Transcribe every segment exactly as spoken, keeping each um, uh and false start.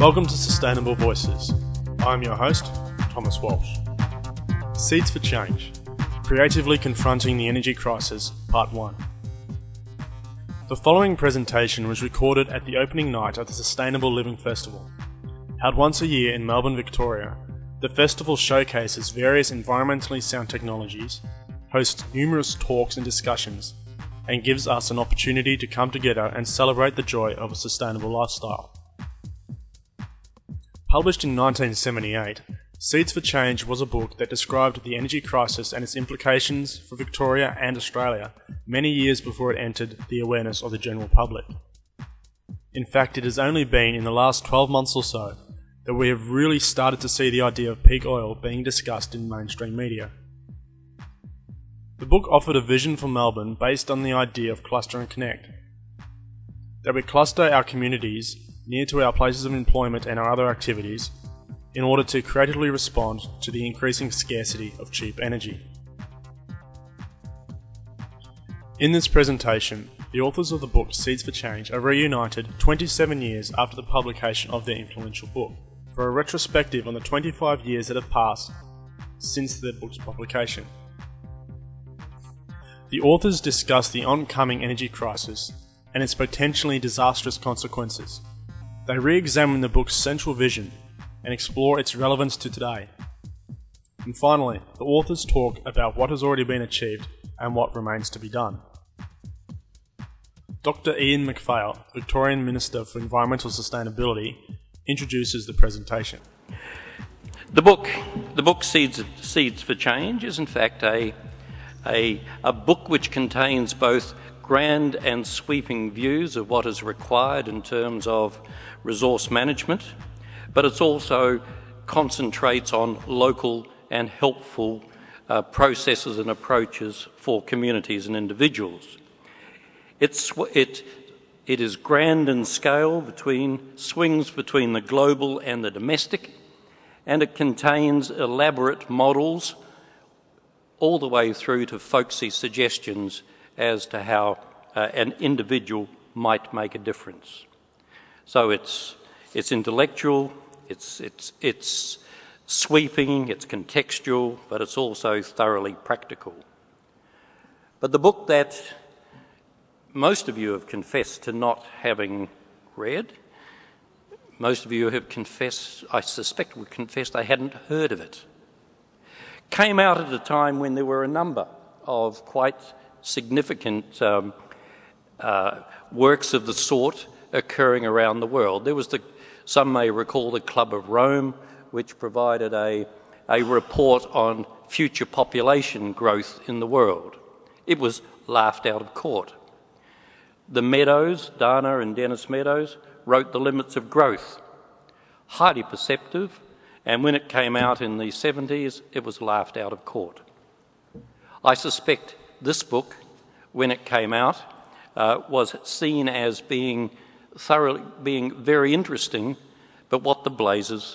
Welcome to Sustainable Voices. I'm your host, Thomas Walsh. Seeds for Change, Creatively Confronting the Energy Crisis, Part one. The following presentation was recorded at the opening night of the Sustainable Living Festival. Held once a year in Melbourne, Victoria, the festival showcases various environmentally sound technologies, hosts numerous talks and discussions, and gives us an opportunity to come together and celebrate the joy of a sustainable lifestyle. Published in nineteen seventy-eight, Seeds for Change was a book that described the energy crisis and its implications for Victoria and Australia many years before it entered the awareness of the general public. In fact, it has only been in the last twelve months or so that we have really started to see the idea of peak oil being discussed in mainstream media. The book offered a vision for Melbourne based on the idea of cluster and connect. That we cluster our communities near to our places of employment and our other activities in order to creatively respond to the increasing scarcity of cheap energy. In this presentation, the authors of the book Seeds for Change are reunited twenty-seven years after the publication of their influential book for a retrospective on the twenty-five years that have passed since the book's publication. The authors discuss the oncoming energy crisis and its potentially disastrous consequences. They re-examine the book's central vision and explore its relevance to today. And finally, the authors talk about what has already been achieved and what remains to be done. Doctor Ian Macphail, Victorian Minister for Environmental Sustainability, introduces the presentation. The book, the book Seeds, Seeds for Change is in fact a, a, a book which contains both grand and sweeping views of what is required in terms of resource management, but it also concentrates on local and helpful uh, processes and approaches for communities and individuals. It's, it, it is grand in scale, between swings between the global and the domestic, and it contains elaborate models all the way through to folksy suggestions as to how uh, an individual might make a difference. So it's, it's intellectual, it's, it's, it's sweeping, it's contextual, but it's also thoroughly practical. But the book that most of you have confessed to not having read, most of you have confessed, I suspect would confess they hadn't heard of it, came out at a time when there were a number of quite significant um, uh, works of the sort occurring around the world. There was the, some may recall the Club of Rome, which provided a, a report on future population growth in the world. It was laughed out of court. The Meadows, Dana and Dennis Meadows, wrote The Limits of Growth. Highly perceptive, and when it came out in the seventies, it was laughed out of court. I suspect this book, when it came out, uh, was seen as being thoroughly, being very interesting, but what the blazes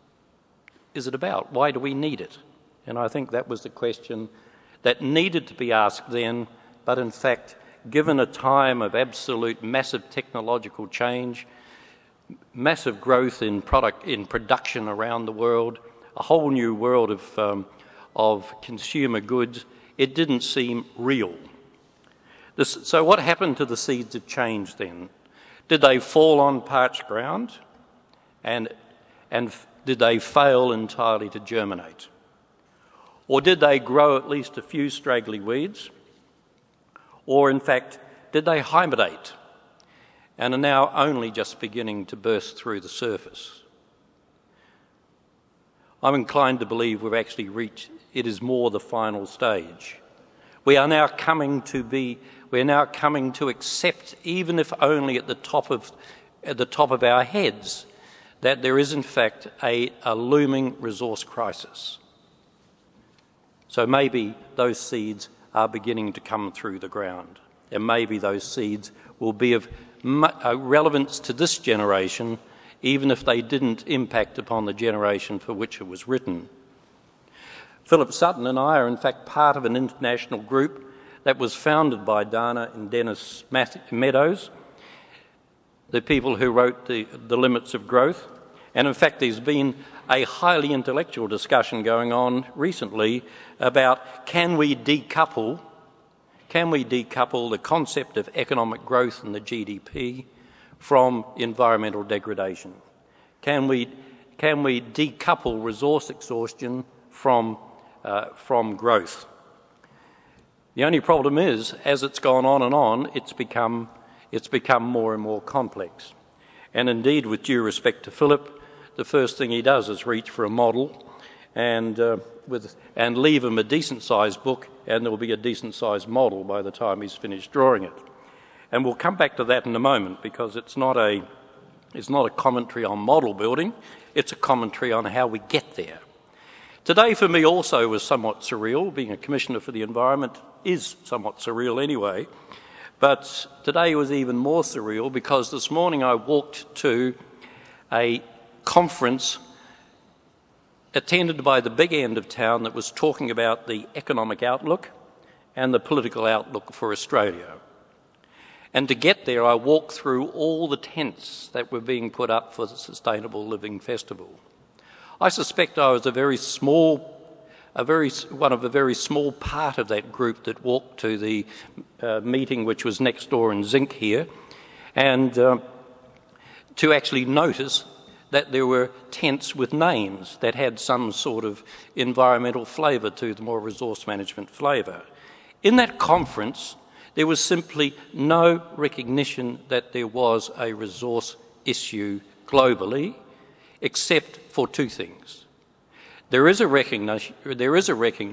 is it about? Why do we need it? And I think that was the question that needed to be asked then, but in fact, given a time of absolute massive technological change, massive growth in product in production around the world, a whole new world of um, of consumer goods, it didn't seem real. This, so what happened to the seeds of change then? Did they fall on parched ground, and and did they fail entirely to germinate, or did they grow at least a few straggly weeds? Or, in fact, did they hibernate and are now only just beginning to burst through the surface? I'm inclined to believe we've actually reached, it is more the final stage. We are now coming to be, we're now coming to accept, even if only at the top of, at the top of our heads, that there is in fact a, a looming resource crisis. So maybe those seeds are beginning to come through the ground, and maybe those seeds will be of relevance to this generation, even if they didn't impact upon the generation for which it was written. Philip Sutton and I are in fact part of an international group that was founded by Dana and Dennis Meadows, the people who wrote the, the Limits of Growth, And in fact, there's been a highly intellectual discussion going on recently about can we decouple, can we decouple the concept of economic growth and the G D P from environmental degradation? Can we, can we decouple resource exhaustion from, uh, from growth? The only problem is, as it's gone on and on, it's become, it's become more and more complex. And indeed, with due respect to Philip, the first thing he does is reach for a model and, uh, with, and leave him a decent-sized book, and there will be a decent-sized model by the time he's finished drawing it. And we'll come back to that in a moment, because it's not a, it's not a commentary on model building, it's a commentary on how we get there. Today for me also was somewhat surreal. Being a Commissioner for the Environment is somewhat surreal anyway, but today was even more surreal because this morning I walked to a conference attended by the big end of town that was talking about the economic outlook and the political outlook for Australia. And to get there, I walked through all the tents that were being put up for the Sustainable Living Festival. I suspect I was a very small, a very, one of a very small part of that group that walked to the uh, meeting which was next door in Zinc here, and uh, to actually notice that there were tents with names that had some sort of environmental flavour to them, or resource management flavour. In that conference, there was simply no recognition that there was a resource issue globally, except for two things. There is a recognition, there is a recognition